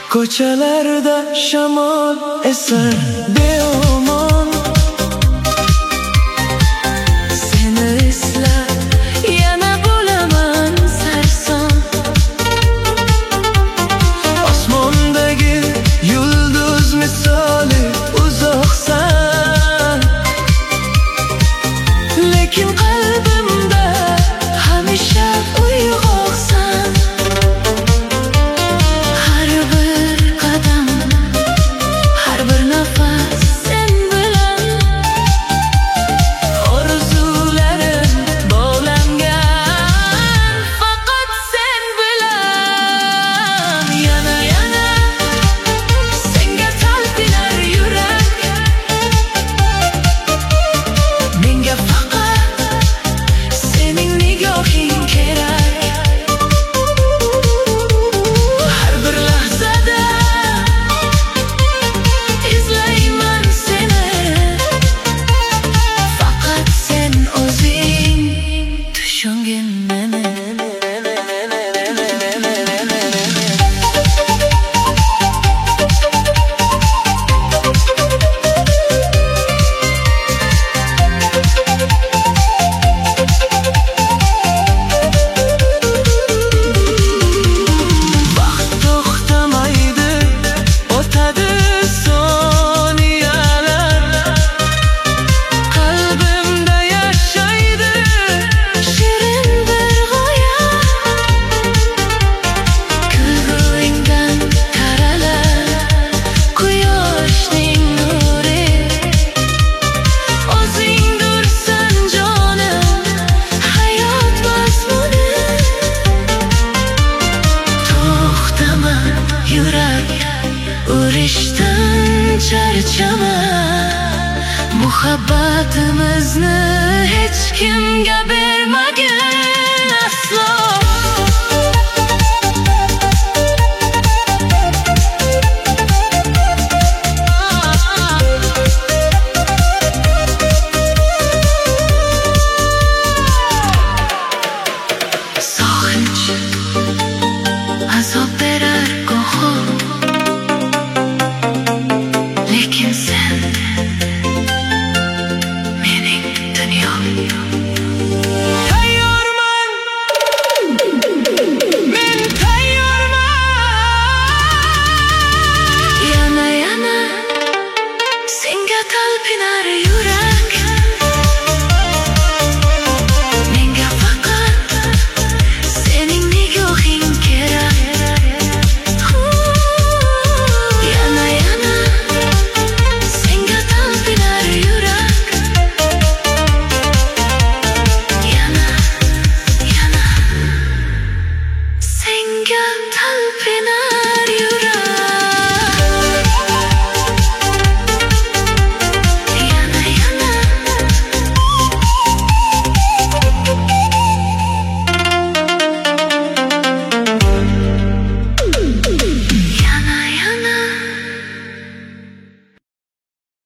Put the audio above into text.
Ko'chalarda shamol esar beomon, seni eslab yana bo'laman sarson. Osmondagi yulduz misoli uzoqsan, lekin qalbimda hamisha uyg'oqsan. Har bir qadam, har bir nafas sen bilan, orzularim bog'langan faqat sen bilan. Yana senga talpinar yurak, menga faqat sening nigohing kerak. Har bir lahzada izlayman seni, faqat sen o'zing tushungin meni. Vaqt to'xtamaydi, o'tadi soniyalar, qalbimda yashaydi shirin bir g'oya. Kulguingdan taralar quyoshning nuri, o'zingdirsan jonim, hayot mazmuni. To'xtama yurak, urishdan charchama, muhabbatimizni hech kimga